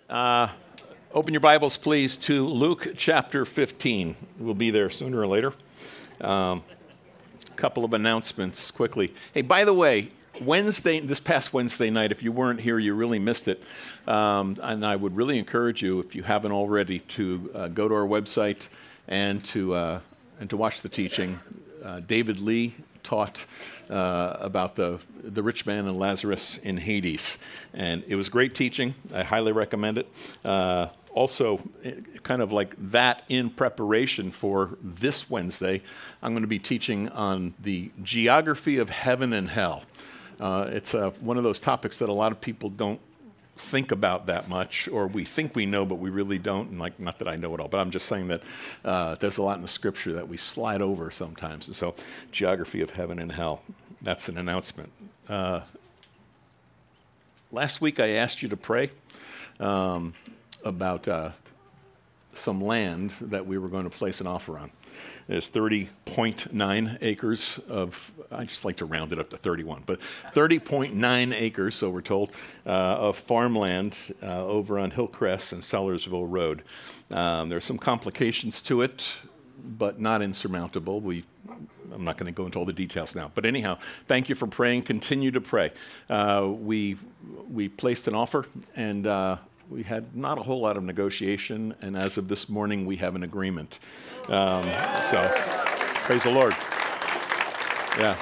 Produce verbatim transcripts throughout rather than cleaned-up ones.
Uh, open your Bibles, please, to Luke chapter fifteen. We'll be there sooner or later. Um, a couple of announcements quickly. Hey, by the way, Wednesday, this past Wednesday night, if you weren't here, you really missed it. Um, and I would really encourage you, if you haven't already, to uh, go to our website and to uh, and to watch the teaching. Uh, David Lee taught uh, about the the rich man and Lazarus in Hades, and it was great teaching. I highly recommend it. Uh, also, kind of like that in preparation for this Wednesday, I'm going to be teaching on the geography of heaven and hell. Uh, it's uh, one of those topics that a lot of people don't think about that much, or we think we know, but we really don't. And like, not that I know it all, but I'm just saying that uh, there's a lot in the Scripture that we slide over sometimes. And so, geography of heaven and hell. That's an announcement. Uh, last week, I asked you to pray um, about uh, some land that we were going to place an offer on. There's thirty point nine acres of, I just like to round it up to thirty-one, but thirty point nine acres, so we're told, uh, of farmland uh, over on Hillcrest and Sellersville Road. Um, there's some complications to it, but not insurmountable. We, I'm not going to go into all the details now. But anyhow, thank you for praying. Continue to pray. Uh, we, we placed an offer, and uh, we had not a whole lot of negotiation, and as of this morning, we have an agreement. Um, so, praise the Lord. Yeah.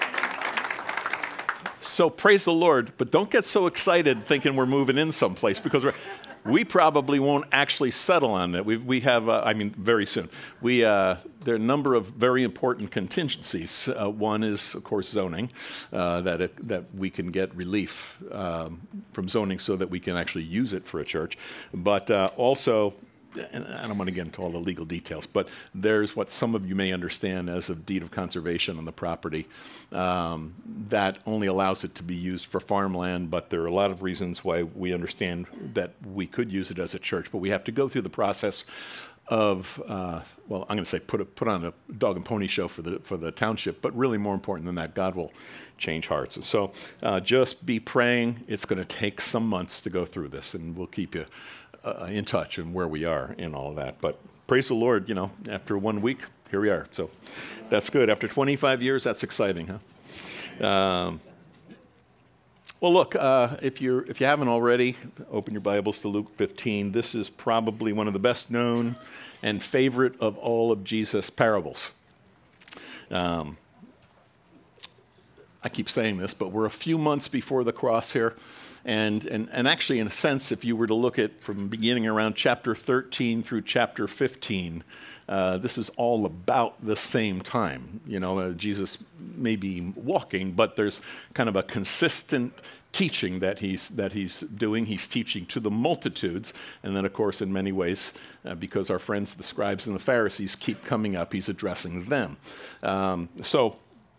So, praise the Lord, but don't get so excited thinking we're moving in someplace, because we're, we probably won't actually settle on that. We we have, uh, I mean, very soon. We uh, there are a number of very important contingencies. Uh, one is, of course, zoning, uh, that it, that we can get relief um, from zoning so that we can actually use it for a church. But uh, also, and I don't want to get into all the legal details, but there's what some of you may understand as a deed of conservation on the property um, that only allows it to be used for farmland, but there are a lot of reasons why we understand that we could use it as a church, but we have to go through the process of, uh, well, I'm going to say put a, put on a dog and pony show for the for the township, but really more important than that, God will change hearts. And so uh, just be praying. It's going to take some months to go through this, and we'll keep you Uh, in touch and where we are in all of that. But praise the Lord, you know, after one week, here we are. So that's good. After twenty-five years, that's exciting, huh? Um, well, look, uh, if you're if you haven't already, open your Bibles to Luke fifteen. This is probably one of the best known and favorite of all of Jesus' parables. Um, I keep saying this, but we're a few months before the cross here. And, and and actually, in a sense, if you were to look at from beginning around chapter thirteen through chapter fifteen, uh, this is all about the same time. You know, uh, Jesus may be walking, but there's kind of a consistent teaching that he's that he's doing. He's teaching to the multitudes, and then, of course, in many ways, uh, because our friends, the scribes and the Pharisees, keep coming up, he's addressing them. Um, so.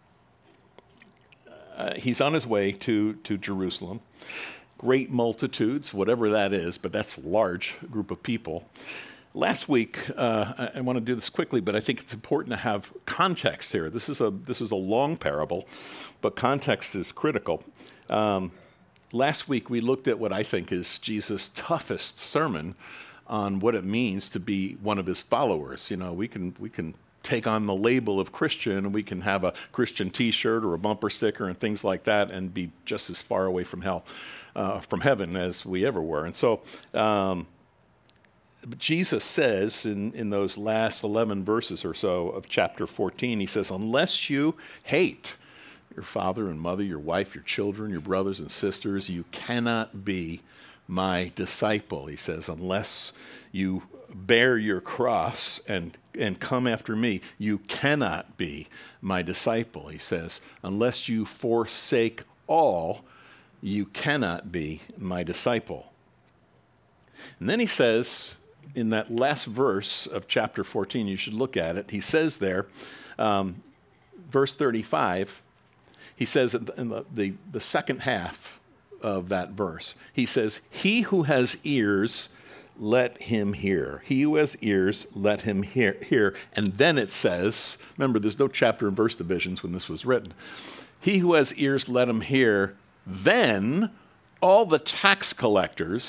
Uh, he's on his way to, to Jerusalem. Great multitudes, whatever that is, but that's a large group of people. Last week, uh, I, I want to do this quickly, but I think it's important to have context here. This is a this is a long parable, but context is critical. Um, last week, we looked at what I think is Jesus' toughest sermon on what it means to be one of his followers. You know, we can we can. take on the label of Christian, and we can have a Christian T-shirt or a bumper sticker and things like that, and be just as far away from hell, uh, from heaven as we ever were. And so, um, but Jesus says in in those last eleven verses or so of chapter fourteen, he says, "Unless you hate your father and mother, your wife, your children, your brothers and sisters, you cannot be my disciple." He says, "Unless you bear your cross and and come after me, you cannot be my disciple." He says, "Unless you forsake all, you cannot be my disciple." And then he says, in that last verse of chapter fourteen, you should look at it, he says there, um, verse thirty-five, he says in the, the, the second half of that verse, he says, "He who has ears, let him hear. He who has ears, let him hear. hear. And then it says, remember, there's no chapter and verse divisions when this was written. "He who has ears, let him hear. Then all the tax collectors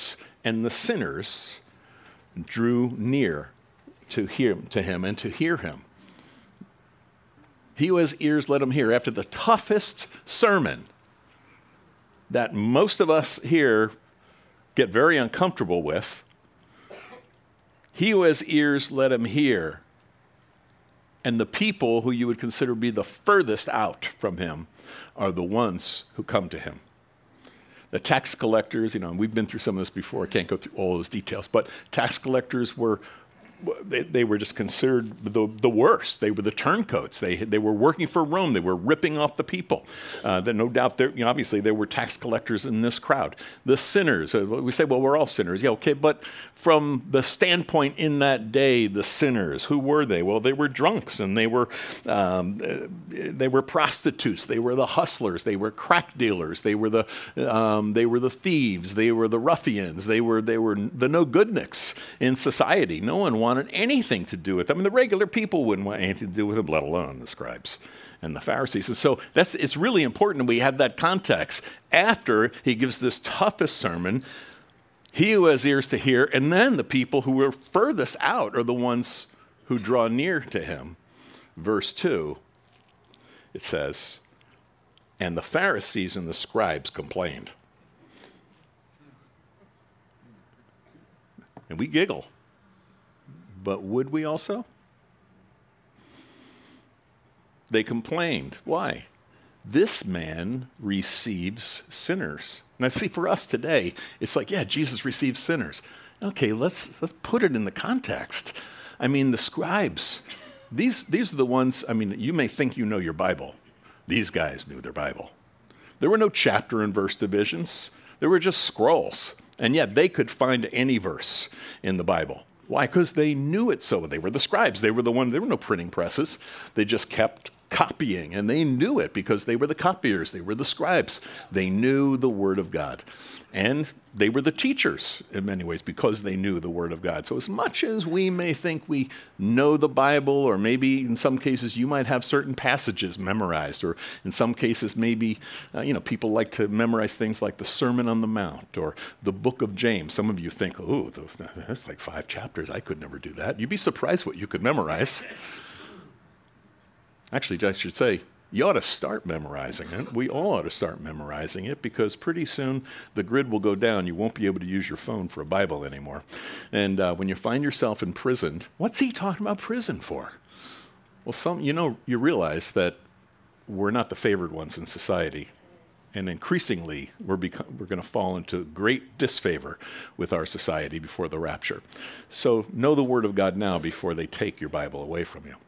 and the sinners drew near to hear to him and to hear him. He who has ears, let him hear. After the toughest sermon that most of us here get very uncomfortable with, he who has ears, let him hear. And the people who you would consider be the furthest out from him are the ones who come to him. The tax collectors, you know, we've been through some of this before. I can't go through all those details, but tax collectors were They, they were just considered the, the worst. They were the turncoats. They, they were working for Rome. They were ripping off the people. Uh, then no doubt, there, you know, obviously, there were tax collectors in this crowd. The sinners. Uh, we say, well, we're all sinners. Yeah, okay, but from the standpoint in that day, the sinners, who were they? Well, they were drunks, and they were um, they were prostitutes. They were the hustlers. They were crack dealers. They were the um, they were the thieves. They were the ruffians. They were they were the no-goodniks in society. No one wanted anything to do with them. I mean, the regular people wouldn't want anything to do with them, let alone the scribes and the Pharisees. And so that's it's really important we have that context. After he gives this toughest sermon, he who has ears to hear, and then the people who are furthest out are the ones who draw near to him. Verse two, it says, and the Pharisees and the scribes complained. And we giggle. But would we also? They complained. Why? This man receives sinners. Now, see, for us today, it's like, yeah, Jesus receives sinners. Okay, let's let's put it in the context. I mean, the scribes, these these are the ones, I mean, you may think you know your Bible. These guys knew their Bible. There were no chapter and verse divisions. There were just scrolls. And yet they could find any verse in the Bible. Why? Because they knew it so. They were the scribes. They were the ones, there were no printing presses. They just kept copying, and they knew it because they were the copiers. They were the scribes. They knew the Word of God. And they were the teachers in many ways because they knew the Word of God. So as much as we may think we know the Bible, or maybe in some cases you might have certain passages memorized, or in some cases maybe, uh, you know, people like to memorize things like the Sermon on the Mount or the book of James. Some of you think, oh, that's like five chapters. I could never do that. You'd be surprised what you could memorize. Actually, I should say, you ought to start memorizing it. We all ought to start memorizing it because pretty soon the grid will go down. You won't be able to use your phone for a Bible anymore. And uh, when you find yourself imprisoned, what's he talking about prison for? Well, some, you know, you realize that we're not the favored ones in society. And increasingly, we're, become, we're going to fall into great disfavor with our society before the rapture. So know the Word of God now before they take your Bible away from you.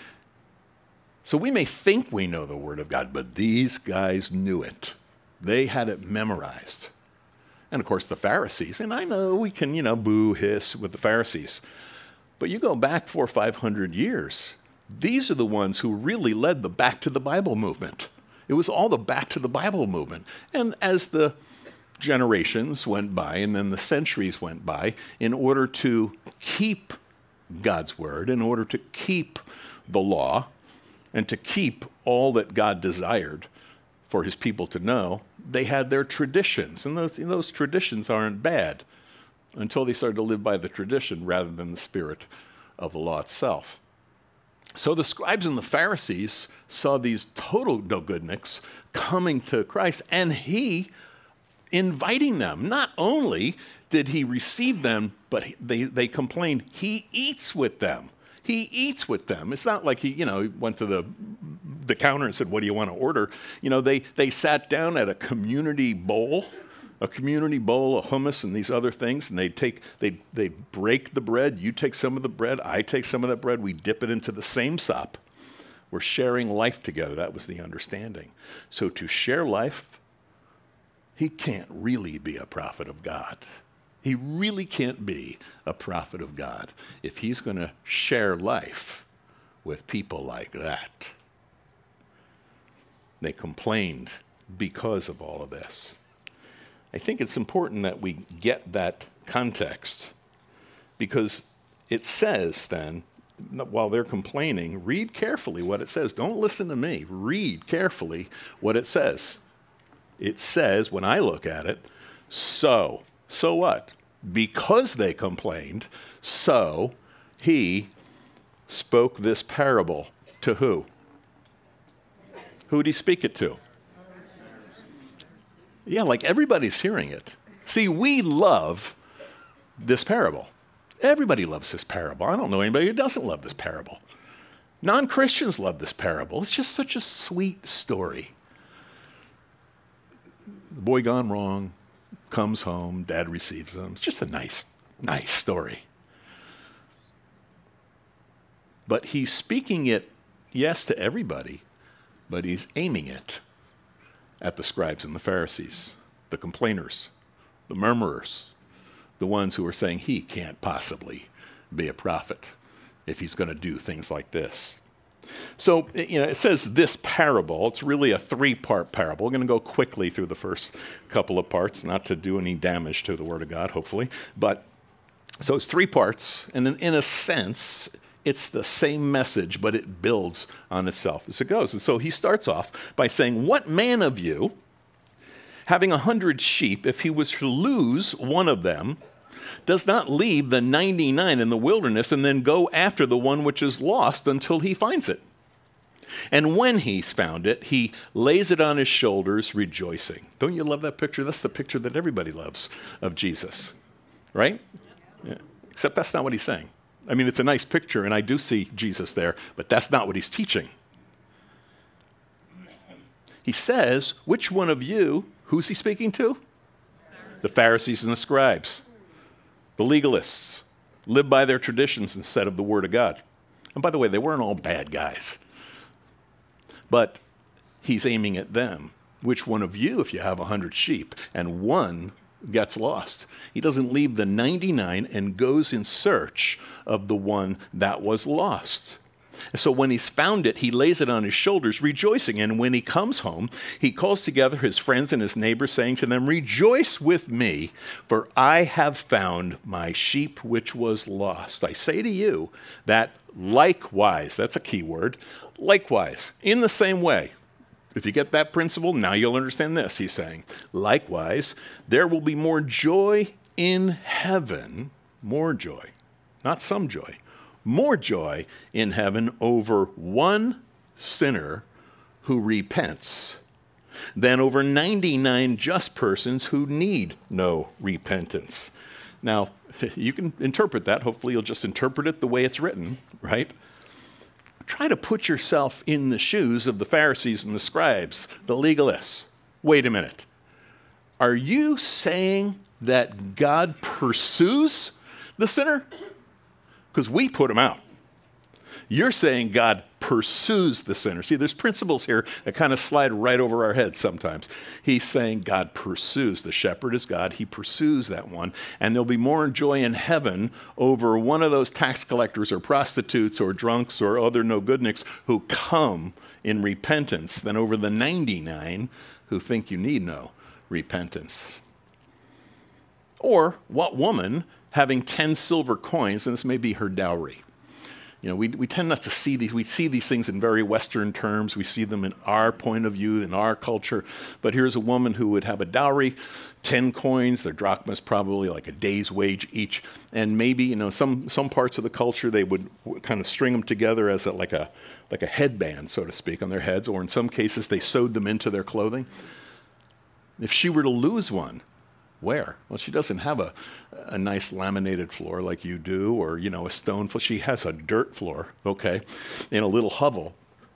So we may think we know the Word of God, but these guys knew it. They had it memorized. And of course, the Pharisees, and I know we can, you know, boo, hiss with the Pharisees, but you go back four or five hundred years, these are the ones who really led the Back to the Bible movement. It was all the Back to the Bible movement. And as the generations went by and then the centuries went by, in order to keep God's Word, in order to keep the law, and to keep all that God desired for his people to know, they had their traditions. And those, those traditions aren't bad until they started to live by the tradition rather than the spirit of the law itself. So the scribes and the Pharisees saw these total no-goodniks coming to Christ, and he inviting them. Not only did he receive them, but they, they complained, he eats with them. He eats with them. It's not like he, you know, went to the the counter and said, what do you want to order? You know, they they sat down at a community bowl, a community bowl of hummus and these other things, and they'd take, they'd, they'd break the bread. You take some of the bread. I take some of that bread. We dip it into the same sop. We're sharing life together. That was the understanding. So to share life, he can't really be a prophet of God. He really can't be a prophet of God if he's going to share life with people like that. They complained because of all of this. I think it's important that we get that context because it says then, while they're complaining, read carefully what it says. Don't listen to me. Read carefully what it says. It says, when I look at it, so. So what? because they complained, so he spoke this parable to who? Who did he speak it to? Yeah, like everybody's hearing it. See, we love this parable. Everybody loves this parable. I don't know anybody who doesn't love this parable. Non-Christians love this parable. It's just such a sweet story. The boy gone wrong, comes home, dad receives him. It's just a nice, nice story. But he's speaking it, yes, to everybody, but he's aiming it at the scribes and the Pharisees, the complainers, the murmurers, the ones who are saying he can't possibly be a prophet if he's going to do things like this. So, you know, it says this parable. It's really a three-part parable. We're going to go quickly through the first couple of parts, not to do any damage to the Word of God, hopefully. But so it's three parts, and in, in a sense, it's the same message, but it builds on itself as it goes. And so he starts off by saying, "What man of you, having a hundred sheep, if he was to lose one of them, does not leave the ninety-nine in the wilderness and then go after the one which is lost until he finds it? And when he's found it, he lays it on his shoulders, rejoicing." Don't you love that picture? That's the picture that everybody loves of Jesus, right? Yeah. Except that's not what he's saying. I mean, it's a nice picture, and I do see Jesus there, but that's not what he's teaching. He says, which one of you, who's he speaking to? The Pharisees and the scribes. The legalists live by their traditions instead of the Word of God. And by the way, they weren't all bad guys. But he's aiming at them. Which one of you, if you have a hundred sheep and one gets lost? He doesn't leave the ninety-nine and goes in search of the one that was lost. So when he's found it, he lays it on his shoulders, rejoicing. And when he comes home, he calls together his friends and his neighbors, saying to them, "Rejoice with me, for I have found my sheep which was lost." I say to you that likewise, that's a key word, likewise, in the same way. If you get that principle, now you'll understand this, he's saying. Likewise, there will be more joy in heaven, more joy, not some joy, more joy in heaven over one sinner who repents than over ninety-nine just persons who need no repentance. Now, you can interpret that. Hopefully you'll just interpret it the way it's written, right? Try to put yourself in the shoes of the Pharisees and the scribes, the legalists. Wait a minute. Are you saying that God pursues the sinner? Because we put him out. You're saying God pursues the sinner. See, there's principles here that kind of slide right over our heads sometimes. He's saying God pursues. The shepherd is God. He pursues that one. And there'll be more joy in heaven over one of those tax collectors or prostitutes or drunks or other no-goodniks who come in repentance than over the ninety-nine who think you need no repentance. Or what woman, having ten silver coins, and this may be her dowry. You know, we, we tend not to see these. We see these things in very Western terms. We see them in our point of view, in our culture. But here's a woman who would have a dowry, ten coins. Their drachmas probably like a day's wage each. And maybe, you know, some some parts of the culture, they would kind of string them together as a, like a like a headband, so to speak, on their heads. Or in some cases, they sewed them into their clothing. If she were to lose one, where? Well, she doesn't have a, a nice laminated floor like you do, or, you know, a stone floor. She has a dirt floor, okay, in a little hovel.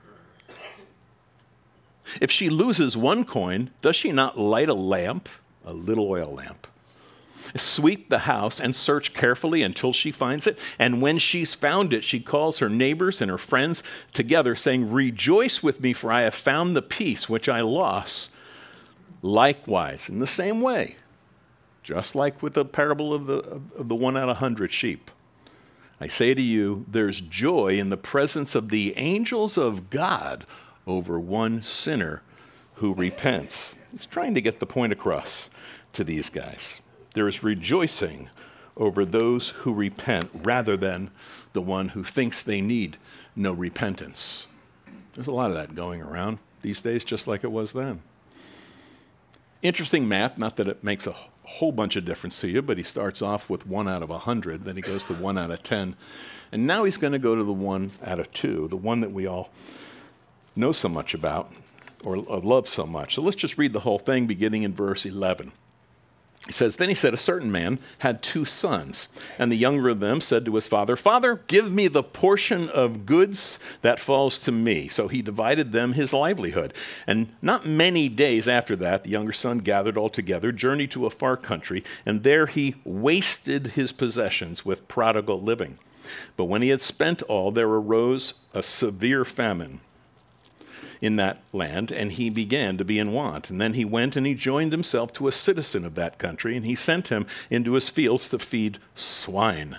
If she loses one coin, does she not light a lamp, a little oil lamp, sweep the house and search carefully until she finds it? And when she's found it, she calls her neighbors and her friends together, saying, "Rejoice with me, for I have found the piece which I lost." Likewise, in the same way, just like with the parable of the, of the one out of a hundred sheep, I say to you, there's joy in the presence of the angels of God over one sinner who repents. He's trying to get the point across to these guys. There is rejoicing over those who repent rather than the one who thinks they need no repentance. There's a lot of that going around these days, just like it was then. Interesting math, not that it makes a whole bunch of difference to you, but he starts off with one out of a hundred, then he goes to one out of ten, and now he's going to go to the one out of two, the one that we all know so much about or love so much. So let's just read the whole thing beginning in verse eleven. He says, then he said, a certain man had two sons, and the younger of them said to his father, Father, give me the portion of goods that falls to me. So he divided them his livelihood. And not many days after that, the younger son gathered all together, journeyed to a far country, and there he wasted his possessions with prodigal living. But when he had spent all, there arose a severe famine in that land, and he began to be in want. And then he went and he joined himself to a citizen of that country, and he sent him into his fields to feed swine.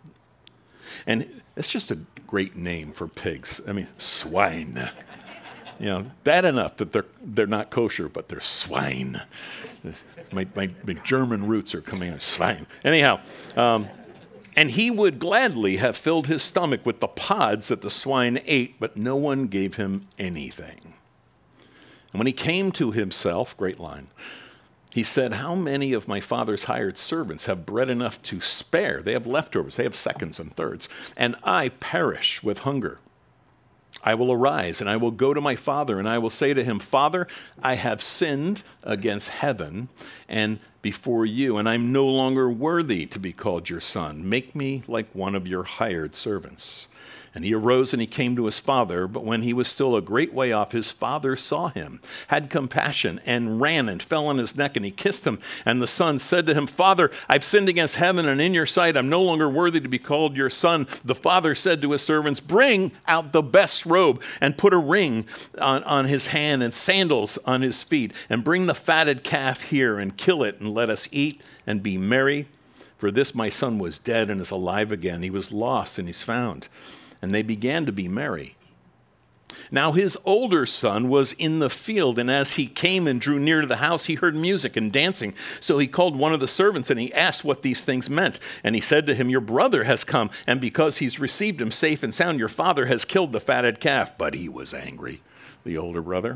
And it's just a great name for pigs. I mean, swine. You know, bad enough that they're they're not kosher, but they're swine. My, my, my German roots are coming out. Swine. Anyhow, um, and he would gladly have filled his stomach with the pods that the swine ate, but no one gave him anything. And when he came to himself, great line, he said, how many of my father's hired servants have bread enough to spare? They have leftovers, they have seconds and thirds, and I perish with hunger. I will arise and I will go to my father and I will say to him, Father, I have sinned against heaven and before you, and I'm no longer worthy to be called your son. Make me like one of your hired servants. And he arose and he came to his father, but when he was still a great way off, his father saw him, had compassion, and ran and fell on his neck, and he kissed him. And the son said to him, Father, I've sinned against heaven and in your sight. I'm no longer worthy to be called your son. The father said to his servants, bring out the best robe and put a ring on, on his hand and sandals on his feet, and bring the fatted calf here and kill it, and let us eat and be merry. For this my son was dead and is alive again. He was lost and he's found. And they began to be merry. Now his older son was in the field, and as he came and drew near to the house, he heard music and dancing. So he called one of the servants, and he asked what these things meant. And he said to him, your brother has come, and because he's received him safe and sound, your father has killed the fatted calf. But he was angry, the older brother.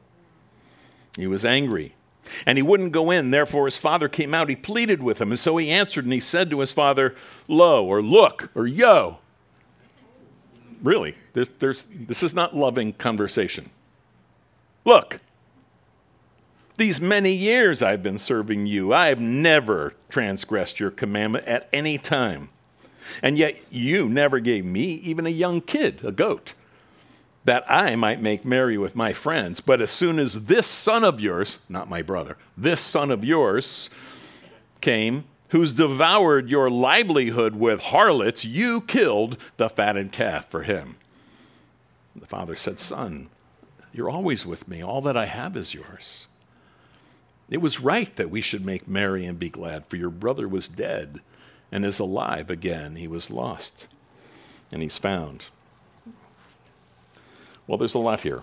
He was angry. And he wouldn't go in. Therefore his father came out. He pleaded with him. And so he answered, and he said to his father, lo, or look, or yo. Really, there's, there's, this is not loving conversation. Look, these many years I've been serving you. I have never transgressed your commandment at any time. And yet you never gave me even a young kid, a goat, that I might make merry with my friends. But as soon as this son of yours, not my brother, this son of yours came, who's devoured your livelihood with harlots, you killed the fatted calf for him. The father said, son, you're always with me. All that I have is yours. It was right that we should make merry and be glad, for your brother was dead and is alive again. He was lost and he's found. Well, there's a lot here.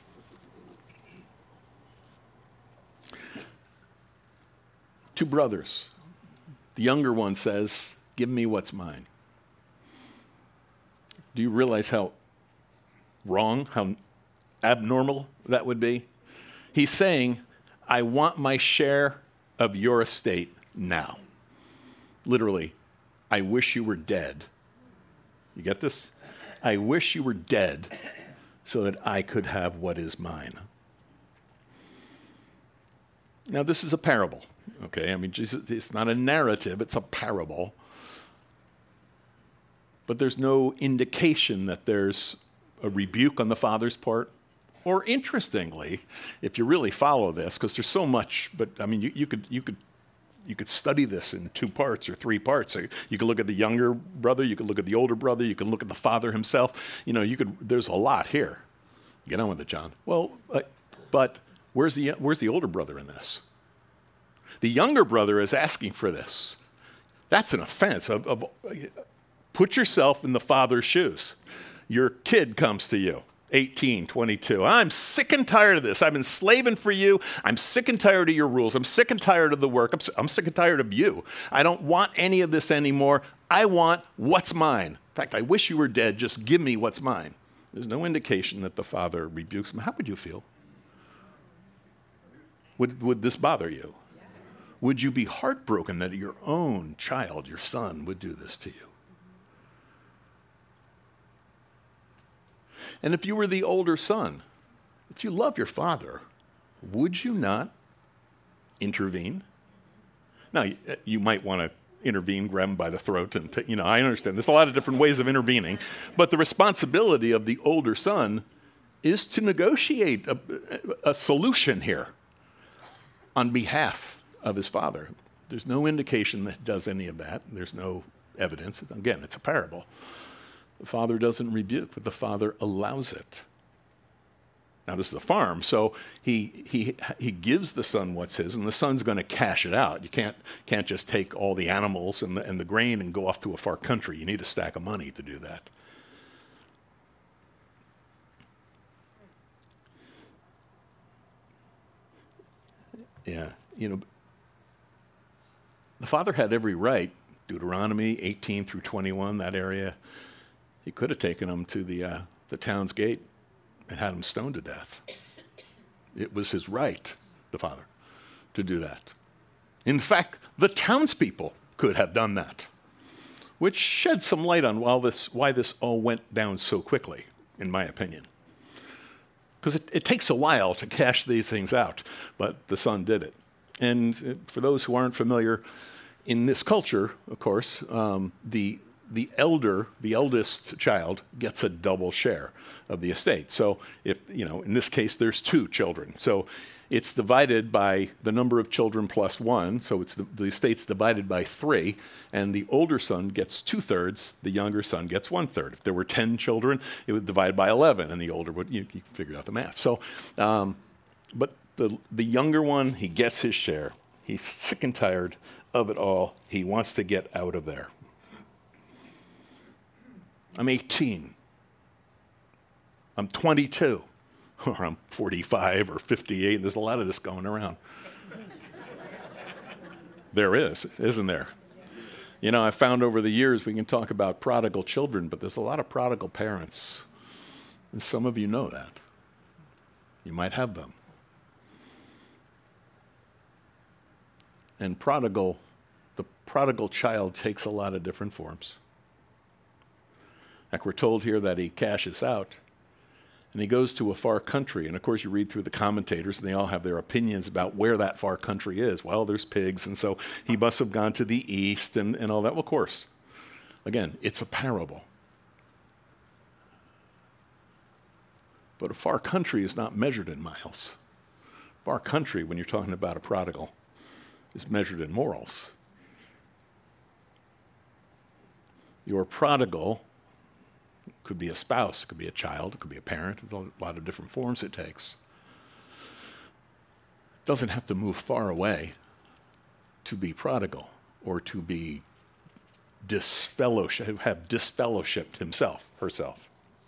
Two brothers. The younger one says, give me what's mine. Do you realize how wrong, how abnormal that would be? He's saying, I want my share of your estate now. Literally, I wish you were dead. You get this? I wish you were dead so that I could have what is mine. Now, this is a parable. Okay, I mean, Jesus, it's not a narrative, it's a parable. But there's no indication that there's a rebuke on the father's part. Or interestingly, if you really follow this, because there's so much, but I mean, you, you could you could you could study this in two parts or three parts. So you could look at the younger brother, you could look at the older brother, you could look at the father himself. You know, you could. There's a lot here. Get on with it, John. Well, uh, but where's the where's the older brother in this? The younger brother is asking for this. That's an offense. Of, of, put yourself in the father's shoes. Your kid comes to you, eighteen, twenty-two. I'm sick and tired of this. I've been slaving for you. I'm sick and tired of your rules. I'm sick and tired of the work. I'm, I'm sick and tired of you. I don't want any of this anymore. I want what's mine. In fact, I wish you were dead. Just give me what's mine. There's no indication that the father rebukes him. How would you feel? Would, would this bother you? Would you be heartbroken that your own child, your son, would do this to you? And if you were the older son, if you love your father, would you not intervene? Now, you, you might want to intervene, grab him by the throat, and t- you know, I understand. There's a lot of different ways of intervening, but the responsibility of the older son is to negotiate a, a solution here on behalf of his father. There's no indication that he does any of that. There's no evidence. Again, it's a parable. The father doesn't rebuke, but the father allows it. Now, this is a farm, so he he he gives the son what's his, and the son's going to cash it out. You can't can't just take all the animals and the, and the grain and go off to a far country. You need a stack of money to do that. Yeah, you know, the father had every right. Deuteronomy eighteen through twenty-one, that area. He could have taken him to the uh, the town's gate and had him stoned to death. It was his right, the father, to do that. In fact, the townspeople could have done that, which sheds some light on why this, why this all went down so quickly, in my opinion. Because it, it takes a while to cash these things out, but the son did it. And for those who aren't familiar, in this culture, of course, um, the the elder, the eldest child, gets a double share of the estate. So if, you know, in this case, there's two children. So it's divided by the number of children plus one. So it's the, the estate's divided by three, and the older son gets two-thirds, the younger son gets one-third. If there were ten children, it would divide by eleven, and the older would, you, you figure out the math. So, um, but the, the younger one, he gets his share. He's sick and tired of it all. He wants to get out of there. I'm eighteen. I'm twenty-two. Or I'm forty-five or fifty-eight. There's a lot of this going around. There is, isn't there? You know, I found over the years we can talk about prodigal children, but there's a lot of prodigal parents. And some of you know that. You might have them. And prodigal, the prodigal child takes a lot of different forms. Like we're told here that he cashes out, and he goes to a far country. And of course, you read through the commentators, and they all have their opinions about where that far country is. Well, there's pigs, and so he must have gone to the east and, and all that. Well, of course, again, it's a parable. But a far country is not measured in miles. Far country, when you're talking about a prodigal, is measured in morals. Your prodigal could be a spouse, it could be a child, it could be a parent, a lot of different forms it takes. It doesn't have to move far away to be prodigal or to be disfellowship, have disfellowshipped himself, herself.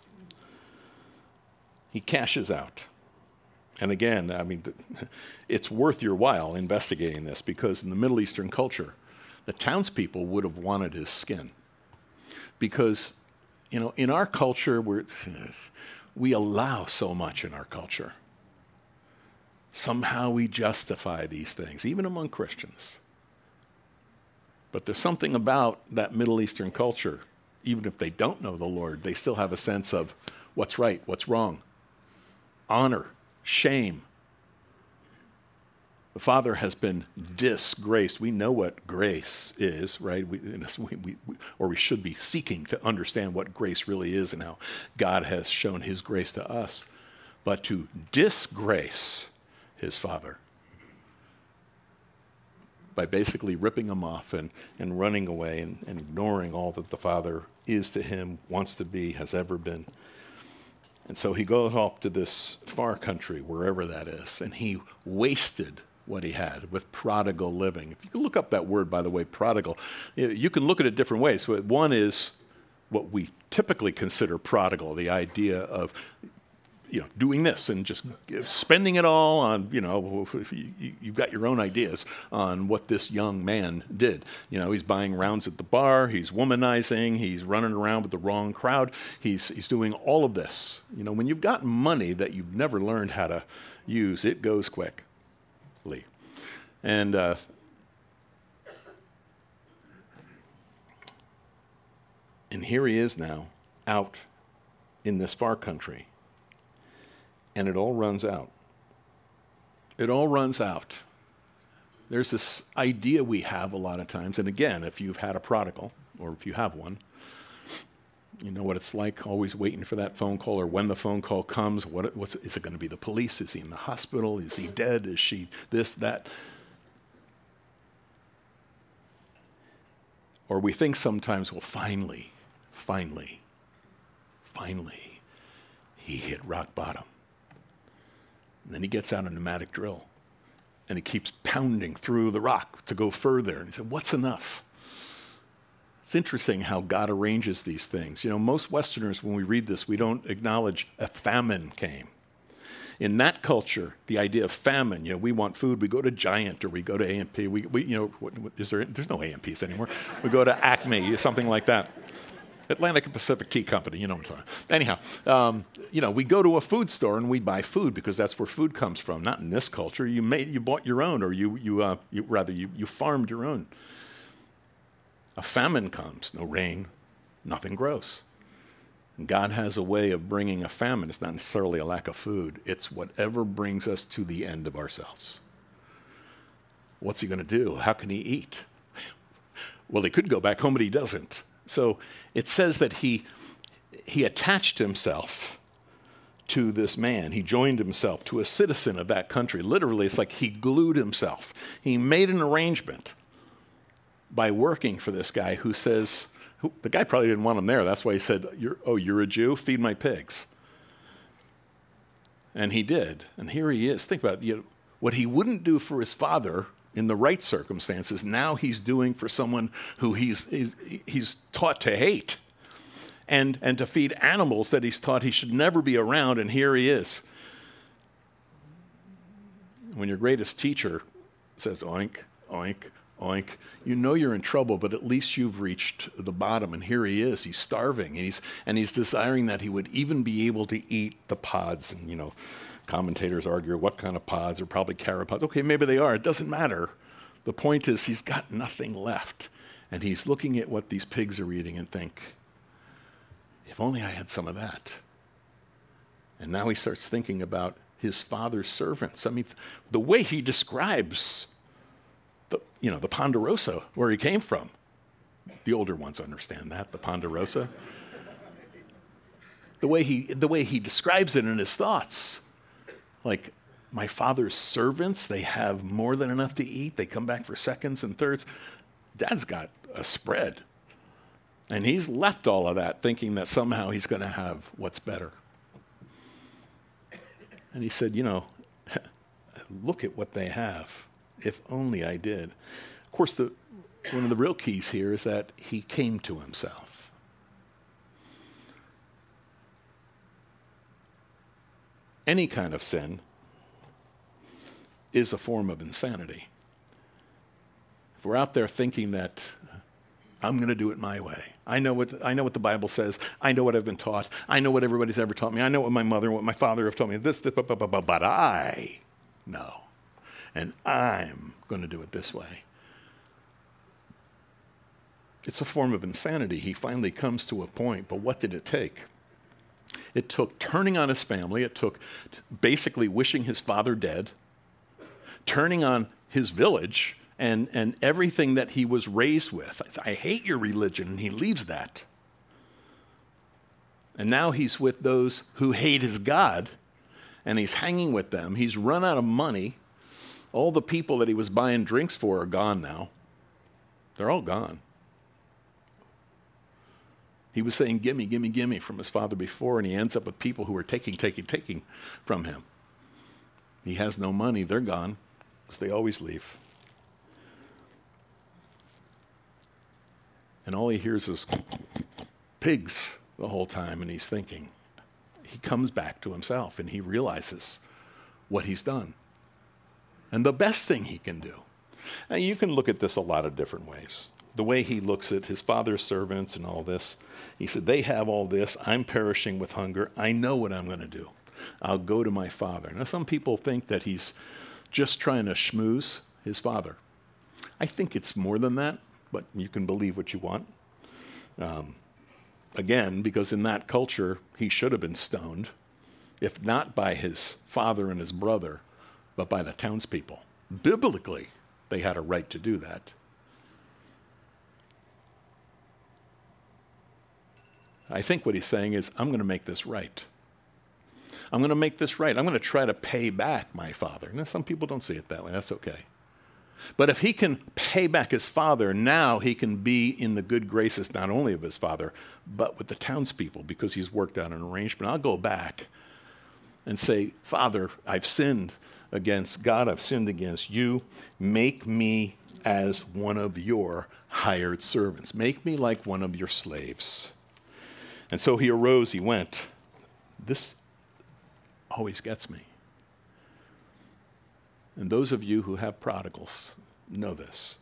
He cashes out. And again, I mean, it's worth your while investigating this, because in the Middle Eastern culture, the townspeople would have wanted his skin. Because, you know, in our culture, we're, we allow so much in our culture. Somehow we justify these things, even among Christians. But there's something about that Middle Eastern culture, even if they don't know the Lord, they still have a sense of what's right, what's wrong, honor, shame. The Father has been disgraced. We know what grace is, right? We, we, we, or we should be seeking to understand what grace really is and how God has shown his grace to us. But to disgrace his Father by basically ripping him off and, and running away and, and ignoring all that the Father is to him, wants to be, has ever been. And so he goes off to this far country, wherever that is, and he wasted what he had with prodigal living. If you can look up that word, by the way, prodigal, you can look at it different ways. So one is what we typically consider prodigal, the idea of, you know, doing this and just spending it all on, you know, you, you've got your own ideas on what this young man did. You know, he's buying rounds at the bar, he's womanizing, he's running around with the wrong crowd, he's he's doing all of this. You know, when you've got money that you've never learned how to use, it goes quickly. And uh, And here he is now, out in this far country. And it all runs out. It all runs out. There's this idea we have a lot of times, and again, if you've had a prodigal, or if you have one, you know what it's like, always waiting for that phone call, or when the phone call comes, what, what's, is it going to be the police? Is he in the hospital? Is he dead? Is she this, that? Or we think sometimes, well, finally, finally, finally, he hit rock bottom. And then he gets out a pneumatic drill, and he keeps pounding through the rock to go further. And he said, what's enough? It's interesting how God arranges these things. You know, most Westerners, when we read this, we don't acknowledge a famine came. In that culture, the idea of famine, you know, we want food, we go to Giant or we go to A and P. We, we you know, what, what, is there, there's no A and Ps anymore. We go to Acme, something like that. Atlantic and Pacific Tea Company, you know what I'm talking about. Anyhow, um, you know, we go to a food store and we buy food because that's where food comes from. Not in this culture. You made, you bought your own, or you, you, uh, you rather, you, you farmed your own. A famine comes, no rain, nothing grows. And God has a way of bringing a famine. It's not necessarily a lack of food. It's whatever brings us to the end of ourselves. What's he going to do? How can he eat? Well, he could go back home, but he doesn't. So it says that he, he attached himself to this man. He joined himself to a citizen of that country. Literally, it's like he glued himself. He made an arrangement by working for this guy who says, who, the guy probably didn't want him there. That's why he said, you're, oh, you're a Jew? Feed my pigs. And he did. And here he is. Think about it. You know, what he wouldn't do for his father in the right circumstances, now he's doing for someone who he's, he's, he's taught to hate, and, and to feed animals that he's taught he should never be around, and here he is. When your greatest teacher says, oink, oink, oink, you know you're in trouble, but at least you've reached the bottom, and here he is. He's starving, and he's, and he's desiring that he would even be able to eat the pods, and, you know, commentators argue what kind of pods are probably carrot pods. Okay, maybe they are. It doesn't matter. The point is he's got nothing left. And he's looking at what these pigs are eating and think, if only I had some of that. And now he starts thinking about his father's servants. I mean, the way he describes the, you know, the Ponderosa, where he came from. The older ones understand that, the Ponderosa. The way he, the way he describes it in his thoughts. Like, my father's servants, they have more than enough to eat. They come back for seconds and thirds. Dad's got a spread. And he's left all of that thinking that somehow he's going to have what's better. And he said, you know, look at what they have. If only I did. Of course, the, one of the real keys here is that he came to himself. Any kind of sin is a form of insanity. If we're out there thinking that I'm going to do it my way, I know what I know what the Bible says, I know what I've been taught, I know what everybody's ever taught me, I know what my mother and what my father have taught me, this, this, but, but, but, but I know, and I'm going to do it this way. It's a form of insanity. He finally comes to a point, but what did it take? It took turning on his family. It took basically wishing his father dead, turning on his village and, and everything that he was raised with. I hate your religion, and he leaves that. And now he's with those who hate his God, and he's hanging with them. He's run out of money. All the people that he was buying drinks for are gone now. They're all gone. He was saying, gimme, gimme, gimme from his father before, and he ends up with people who are taking, taking, taking from him. He has no money. They're gone, because they always leave. And all he hears is pigs the whole time, and he's thinking. He comes back to himself, and he realizes what he's done. And the best thing he can do. And you can look at this a lot of different ways. The way he looks at his father's servants and all this, he said, they have all this. I'm perishing with hunger. I know what I'm going to do. I'll go to my father. Now, some people think that he's just trying to schmooze his father. I think it's more than that, but you can believe what you want. Um, again, because in that culture, he should have been stoned, if not by his father and his brother, but by the townspeople. Biblically, they had a right to do that. I think what he's saying is, I'm going to make this right. I'm going to make this right. I'm going to try to pay back my father. Now, some people don't see it that way. That's okay. But if he can pay back his father, now he can be in the good graces not only of his father, but with the townspeople, because he's worked out an arrangement. I'll go back and say, Father, I've sinned against God. I've sinned against you. Make me as one of your hired servants. Make me like one of your slaves. And so he arose, he went. This always gets me. And those of you who have prodigals know this.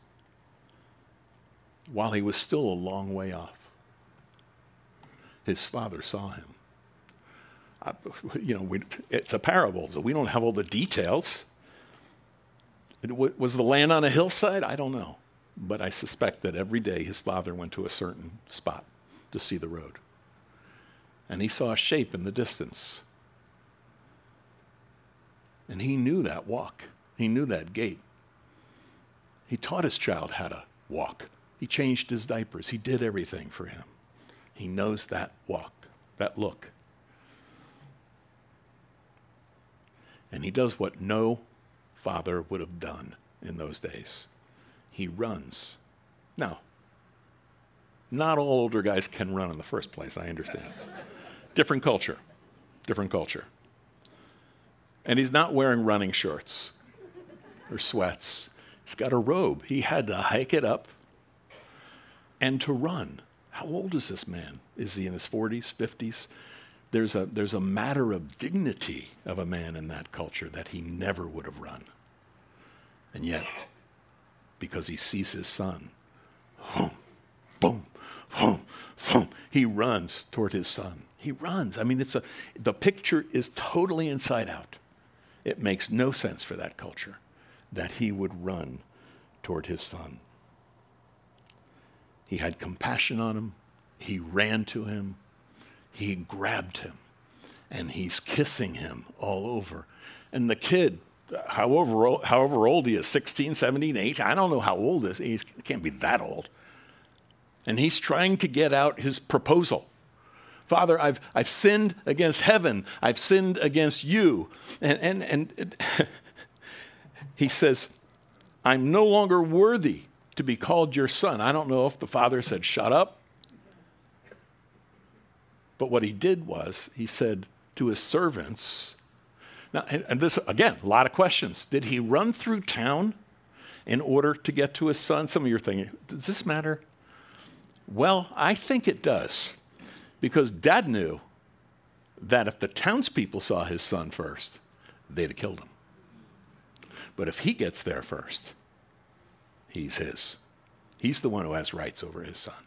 While he was still a long way off, his father saw him. I, you know, we, it's a parable, so we don't have all the details. It, was the land on a hillside? I don't know. But I suspect that every day his father went to a certain spot to see the road. And he saw a shape in the distance. And he knew that walk. He knew that gait. He taught his child how to walk. He changed his diapers. He did everything for him. He knows that walk, that look. And he does what no father would have done in those days. He runs. Now, not all older guys can run in the first place, I understand. Different culture. Different culture. And he's not wearing running shorts or sweats. He's got a robe. He had to hike it up and to run. How old is this man? Is he in his forties, fifties? There's a, there's a matter of dignity of a man in that culture that he never would have run. And yet, because he sees his son, boom, boom, boom, boom, he runs toward his son. He runs. I mean, it's a, the picture is totally inside out. It makes no sense for that culture that he would run toward his son. He had compassion on him. He ran to him. He grabbed him. And he's kissing him all over. And the kid, however, however old he is, sixteen, seventeen, eighteen, I don't know how old he is. He can't be that old. And he's trying to get out his proposal. Father, I've, I've sinned against heaven. I've sinned against you. And, and, and it, he says, I'm no longer worthy to be called your son. I don't know if the father said, shut up. But what he did was, he said to his servants, now, and, and this, again, a lot of questions. Did he run through town in order to get to his son? Some of you are thinking, does this matter? Well, I think it does. Because Dad knew that if the townspeople saw his son first, they'd have killed him. But if he gets there first, he's his. He's the one who has rights over his son.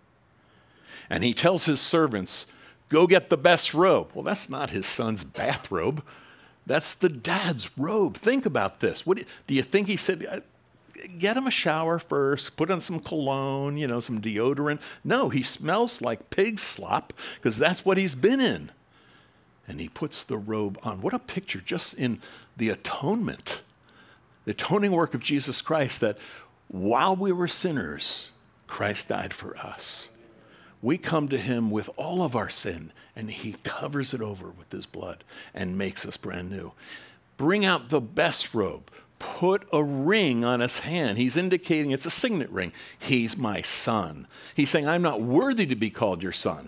And he tells his servants, go get the best robe. Well, that's not his son's bathrobe. That's the dad's robe. Think about this. What do you, do you think he said, get him a shower first, put on some cologne, you know, some deodorant? No, he smells like pig slop because that's what he's been in. And he puts the robe on. What a picture just in the atonement, the atoning work of Jesus Christ, that while we were sinners, Christ died for us. We come to him with all of our sin, and he covers it over with his blood and makes us brand new. Bring out the best robe. Put a ring on his hand. He's indicating it's a signet ring. He's my son. He's saying, I'm not worthy to be called your son.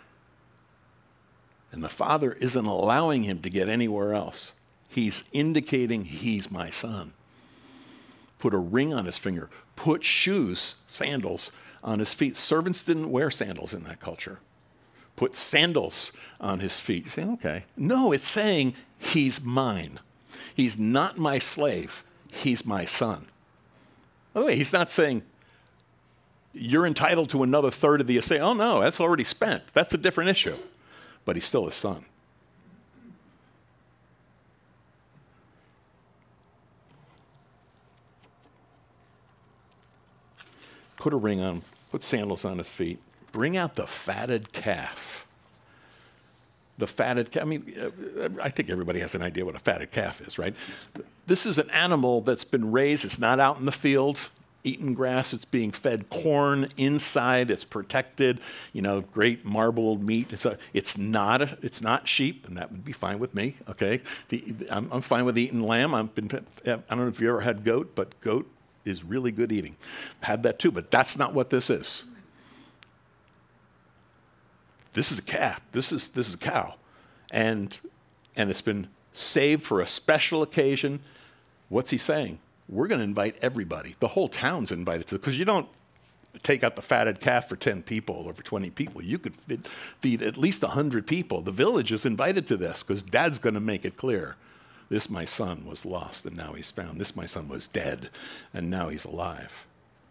And the father isn't allowing him to get anywhere else. He's indicating he's my son. Put a ring on his finger. Put shoes, sandals, on his feet. Servants didn't wear sandals in that culture. Put sandals on his feet. You say, okay. No, it's saying he's mine. He's not my slave. He's my son. By the way, he's not saying you're entitled to another third of the estate. Oh, no, that's already spent. That's a different issue. But he's still his son. Put a ring on, put sandals on his feet, bring out the fatted calf. The fatted calf, I mean, uh, I think everybody has an idea what a fatted calf is, right? This is an animal that's been raised. It's not out in the field eating grass. It's being fed corn inside. It's protected, you know, great marbled meat. It's, a, it's, not, a, it's not sheep, and that would be fine with me, okay? The, I'm, I'm fine with eating lamb. I've been, I don't know if you ever had goat, but goat is really good eating. Had that too, but that's not what this is. This is a calf. This is this is a cow, and and it's been saved for a special occasion. What's he saying? We're going to invite everybody. The whole town's invited to, because you don't take out the fatted calf for ten people or for twenty people. You could feed, feed at least one hundred people. The village is invited to this because Dad's going to make it clear. This my son was lost and now he's found. This my son was dead and now he's alive.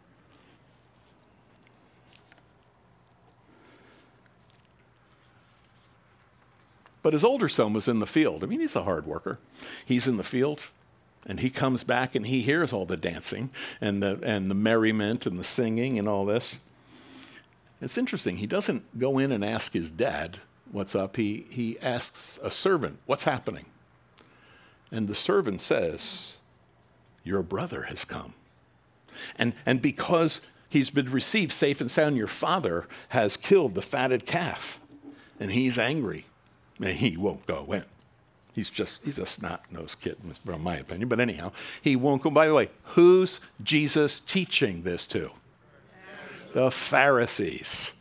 But his older son was in the field. I mean, he's a hard worker. He's in the field, and he comes back, and he hears all the dancing and the and the merriment and the singing and all this. It's interesting. He doesn't go in and ask his dad what's up. He, he asks a servant, what's happening? And the servant says, your brother has come. And, and because he's been received safe and sound, your father has killed the fatted calf, and he's angry. And he won't go in. He's just, he's a snot-nosed kid, in my opinion. But anyhow, he won't go. By the way, who's Jesus teaching this to? The Pharisees.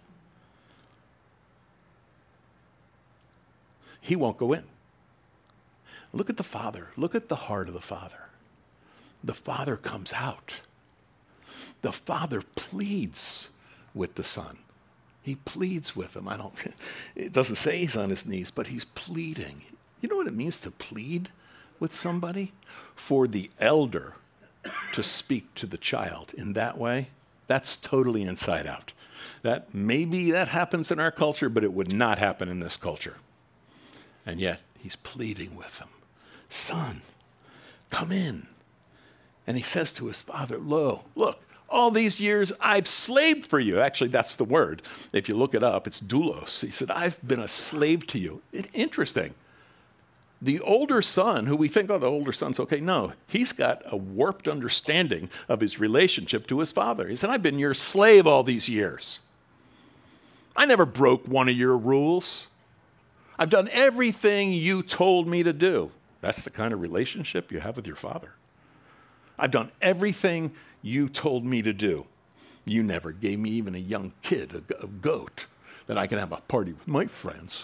He won't go in. Look at the Father. Look at the heart of the Father. The Father comes out. The Father pleads with the Son. He pleads with him. I don't, it doesn't say he's on his knees, but he's pleading. You know what it means to plead with somebody? For the elder to speak to the child in that way, that's totally inside out. That maybe that happens in our culture, but it would not happen in this culture. And yet he's pleading with him. Son, come in. And he says to his father, lo, look, all these years I've slaved for you. Actually, that's the word. If you look it up, it's doulos. He said, I've been a slave to you. It, interesting. The older son, who we think, oh, the older son's okay. No, he's got a warped understanding of his relationship to his father. He said, I've been your slave all these years. I never broke one of your rules. I've done everything you told me to do. That's the kind of relationship you have with your father. I've done everything you told me to do. You never gave me even a young kid, a, a goat, that I can have a party with my friends.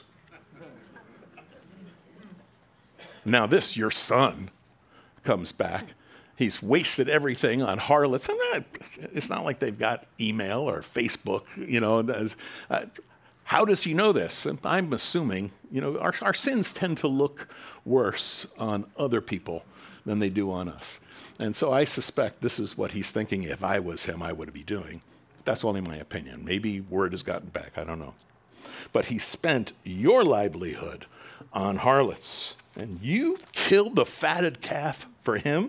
Now this, your son, comes back. He's wasted everything on harlots. I'm not, it's not like they've got email or Facebook, you know. Uh, how does he know this? I'm assuming, you know, our, our sins tend to look worse on other people than they do on us. And so I suspect this is what he's thinking. If I was him, I would be doing. That's only my opinion. Maybe word has gotten back. I don't know. But he spent your livelihood on harlots, and you killed the fatted calf for him?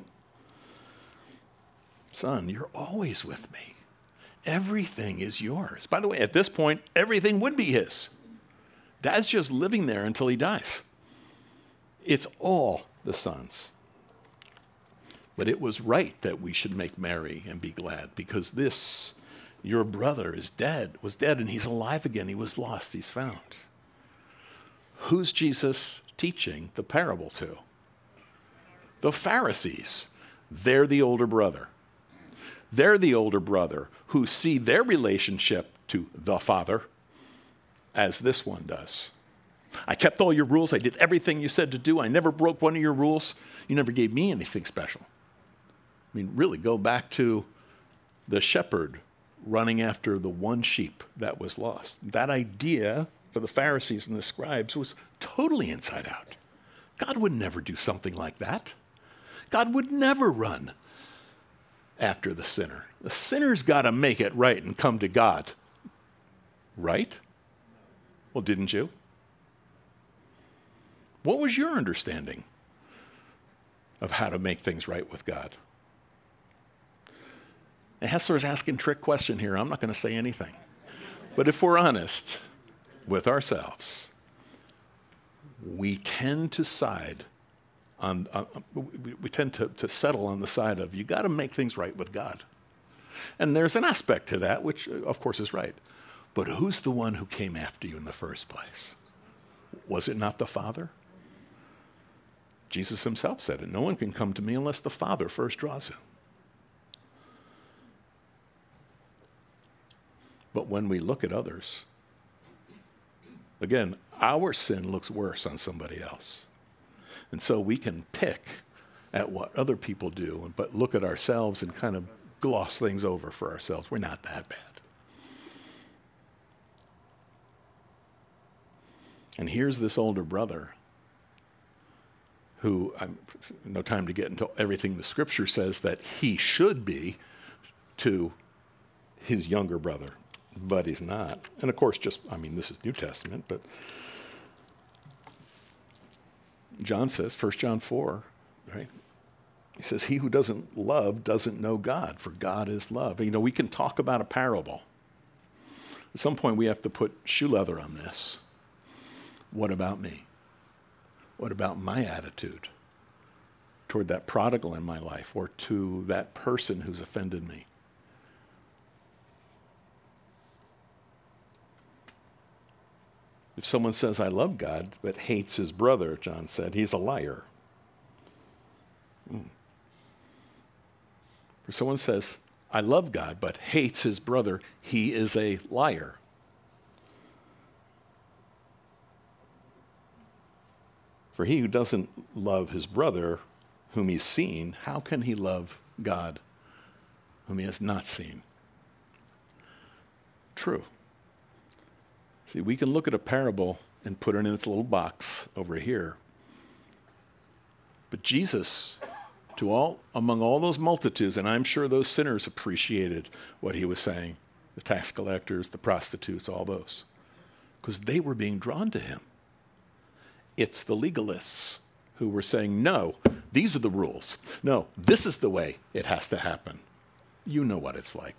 Son, you're always with me. Everything is yours. By the way, at this point, everything would be his. Dad's just living there until he dies. It's all the son's. But it was right that we should make merry and be glad, because this, your brother is dead, was dead, and he's alive again. He was lost, he's found. Who's Jesus teaching the parable to? The Pharisees. They're the older brother. They're the older brother who see their relationship to the Father as this one does. I kept all your rules. I did everything you said to do. I never broke one of your rules. You never gave me anything special. I mean, really, go back to the shepherd running after the one sheep that was lost. That idea for the Pharisees and the scribes was totally inside out. God would never do something like that. God would never run after the sinner. The sinner's got to make it right and come to God. Right? Well, didn't you? What was your understanding of how to make things right with God? And Hessler's asking a trick question here. I'm not going to say anything. But if we're honest with ourselves, we tend to side on, uh, we, we tend to, to settle on the side of, you got to make things right with God. And there's an aspect to that, which of course is right. But who's the one who came after you in the first place? Was it not the Father? Jesus himself said it. No one can come to me unless the Father first draws him. But when we look at others, again, our sin looks worse on somebody else. And so we can pick at what other people do, but look at ourselves and kind of gloss things over for ourselves. We're not that bad. And here's this older brother who, I'm no time to get into everything the scripture says that he should be to his younger brother, but he's not. And of course, just, I mean, this is New Testament, but John says, First John four, right? He says, he who doesn't love doesn't know God, for God is love. You know, we can talk about a parable. At some point, we have to put shoe leather on this. What about me? What about my attitude toward that prodigal in my life or to that person who's offended me? If someone says, I love God, but hates his brother, John said, he's a liar. Mm. If someone says, I love God, but hates his brother, he is a liar. For he who doesn't love his brother whom he's seen, how can he love God whom he has not seen? True. See, we can look at a parable and put it in its little box over here. But Jesus, to all among all those multitudes, and I'm sure those sinners appreciated what he was saying, the tax collectors, the prostitutes, all those, because they were being drawn to him. It's the legalists who were saying, no, these are the rules. No, this is the way it has to happen. You know what it's like.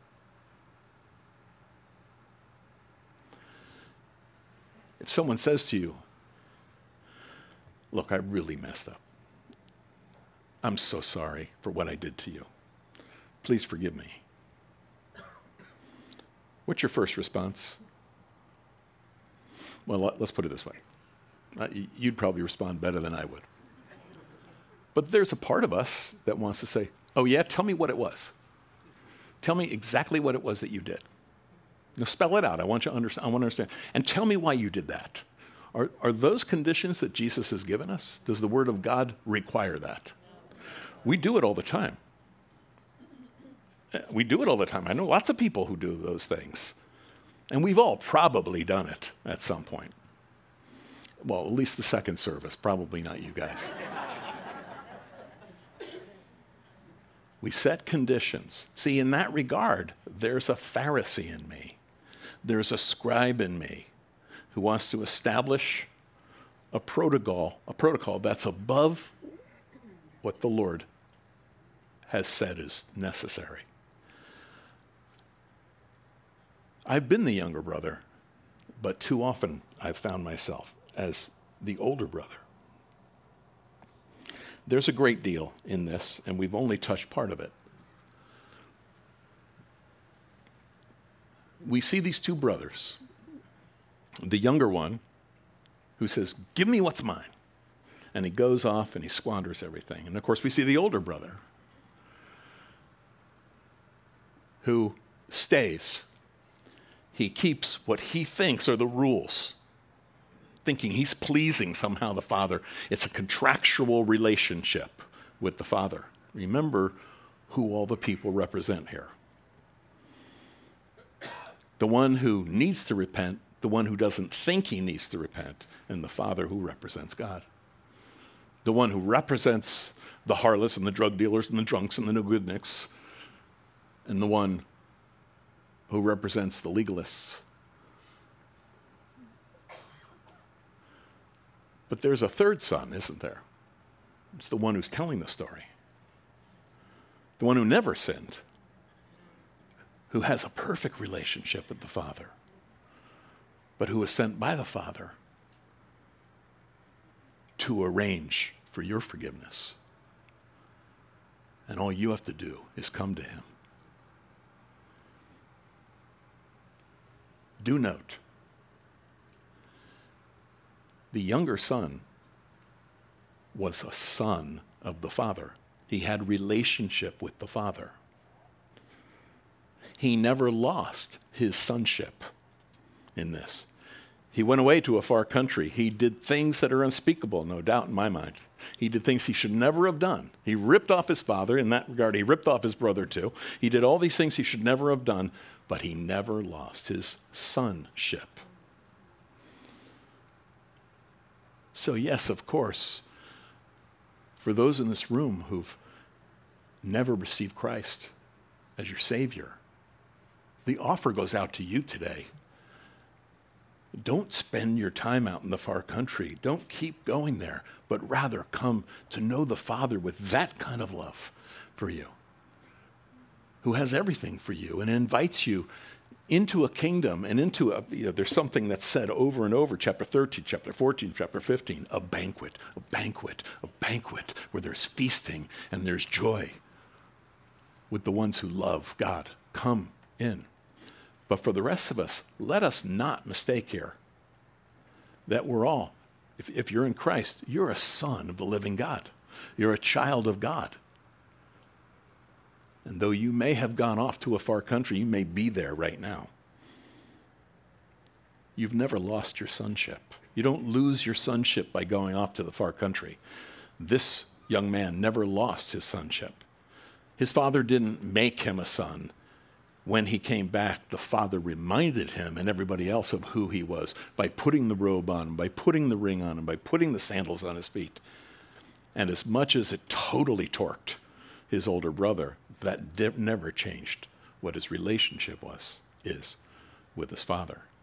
If someone says to you, look, I really messed up. I'm so sorry for what I did to you. Please forgive me. What's your first response? Well, let's put it this way. Uh, you'd probably respond better than I would. But there's a part of us that wants to say, oh yeah, tell me what it was. Tell me exactly what it was that you did. Now spell it out. I want you to understand. I want to understand. And tell me why you did that. Are, are those conditions that Jesus has given us? Does the Word of God require that? We do it all the time. We do it all the time. I know lots of people who do those things. And we've all probably done it at some point. Well, at least the second service, probably not you guys. We set conditions. See, in that regard, there's a Pharisee in me. There's a scribe in me who wants to establish a protocol, a protocol that's above what the Lord has said is necessary. I've been the younger brother, but too often I've found myself as the older brother. There's a great deal in this, and we've only touched part of it. We see these two brothers. The younger one who says, give me what's mine. And he goes off and he squanders everything. And of course, we see the older brother who stays. He keeps what he thinks are the rules, thinking he's pleasing somehow the Father. It's a contractual relationship with the Father. Remember who all the people represent here. The one who needs to repent, the one who doesn't think he needs to repent, and the Father who represents God. The one who represents the harlots and the drug dealers and the drunks and the no-goodniks, and the one who represents the legalists. But there's a third son, isn't there? It's the one who's telling the story. The one who never sinned. who has a perfect relationship with the Father, but who was sent by the Father to arrange for your forgiveness. And all you have to do is come to him. Do note, the younger son was a son of the Father. He had relationship with the Father. He never lost his sonship in this. He went away to a far country. He did things that are unspeakable, no doubt in my mind. He did things he should never have done. He ripped off his father in that regard. He ripped off his brother too. He did all these things he should never have done, but he never lost his sonship. So yes, of course, for those in this room who've never received Christ as your Savior, the offer goes out to you today. Don't spend your time out in the far country. Don't keep going there, but rather come to know the Father with that kind of love for you, who has everything for you and invites you into a kingdom and into a, you know, there's something that's said over and over, chapter thirteen, chapter fourteen, chapter fifteen, a banquet, a banquet, a banquet where there's feasting and there's joy with the ones who love God. Come in. But for the rest of us, let us not mistake here that we're all, if, if you're in Christ, you're a son of the living God. You're a child of God. And though you may have gone off to a far country, you may be there right now. You've never lost your sonship. You don't lose your sonship by going off to the far country. This young man never lost his sonship. His father didn't make him a son. When he came back, the Father reminded him and everybody else of who he was by putting the robe on him, by putting the ring on him, by putting the sandals on his feet. And as much as it totally torqued his older brother, that never changed what his relationship was, is with his Father.